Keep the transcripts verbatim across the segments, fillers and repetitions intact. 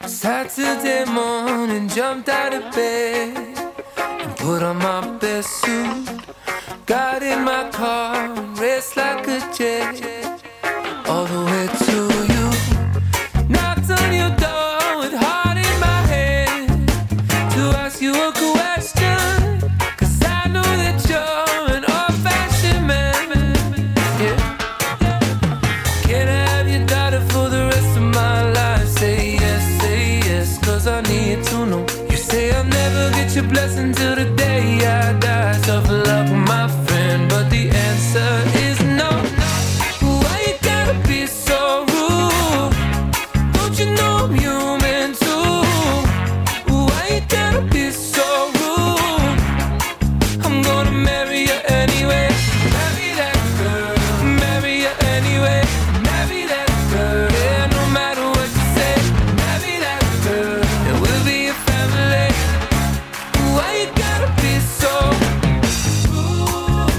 Saturday morning, jumped out of bed and put on my best suit. Got in my car and raced like a jet all the way to you. Knocked on your door with heart in my head to ask you a question, 'cause I know that you're an old-fashioned man. Yeah. Can I have your daughter for the rest of my life? Say yes, say yes, 'cause I need to know. You say I'll never get your blessing till the day I die. Tough luck, my friend, but the answer is no. Why you gotta be so rude? Don't you know I'm human too? Why you gotta be so rude? I'm gonna marry you anyway. Marry that girl, marry you anyway. Marry that girl, yeah, no matter what you say. Marry that girl, and we'll be a family. Why you gotta be so rude?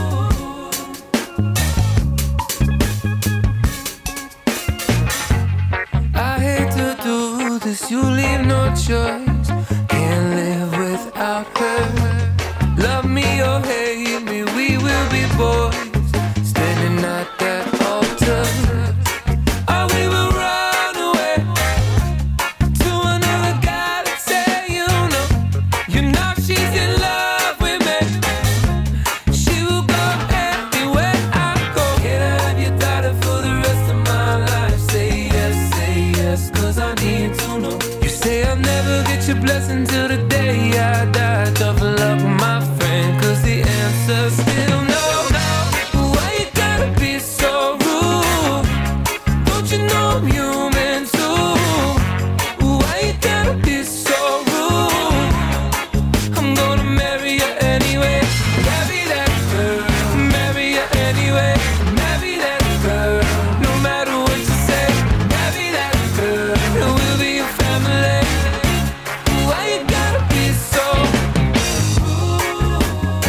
I hate to do this, you leave no choice. Can't live without her. Love me or hate me, we will be boys, standing at that altar. Or we will run away to another galaxy. You know, you know she's in love with me. She will go anywhere I go. Can I have your daughter for the rest of my life? Say yes, say yes, 'cause I need to know. You say I'll never get your blessing till the day I die. Tough luck, my friend, 'cause the answer's still no. Why you gotta be so rude? Don't you know I'm human too? Why you gotta be so rude? I'm gonna marry you anyway. Marry that girl, marry you anyway. Marry that girl, no matter what you say. Marry that girl, and we'll be a family. Why you gotta be so rude?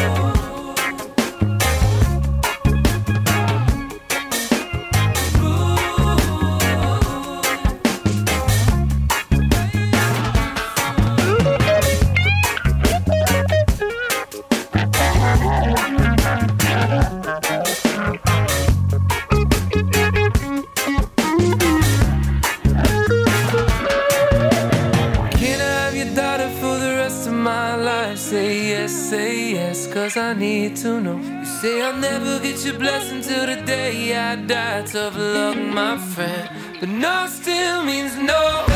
Can I have your daughter for the rest of my life? Say yes, say yes, 'cause I need to know. You say I'll never get your blessing till the day I die. Tough luck, my friend, but no still means no.